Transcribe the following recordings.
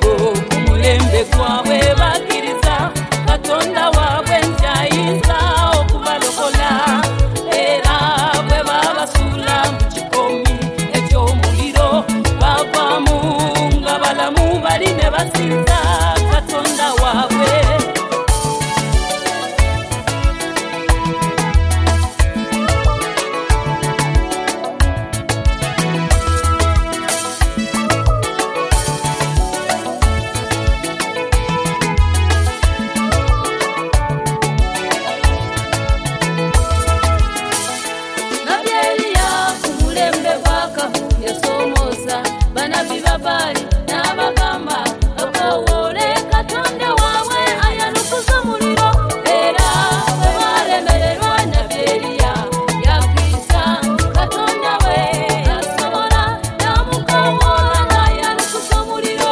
kumulembe kwawe bakiriza Katonda wawe njayinza okubalokola era bwe babasula mu kikomi eky'omuliro bavamu nga balamu bali ne basinza Katonda wawe. Bali n'abagamba okowole Katonda wawe ayalukuza omuliro era bwe balemererwa Naberiya yakiriza Katonda we asobola n'amukowoola n'ayalukuza omuliro.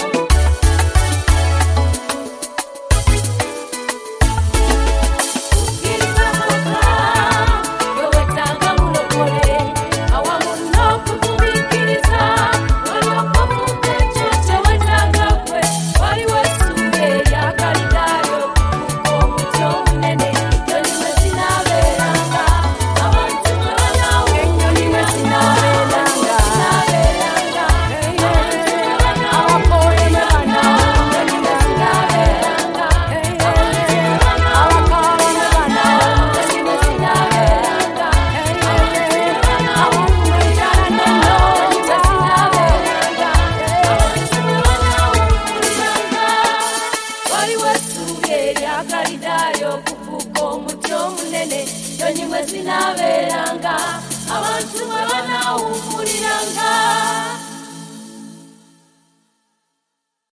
Tukkiriza Mukama gwe wetaaga mulokole awamu n'okugumiikiriza Sinabelanga abantu mwe banawummuliranga.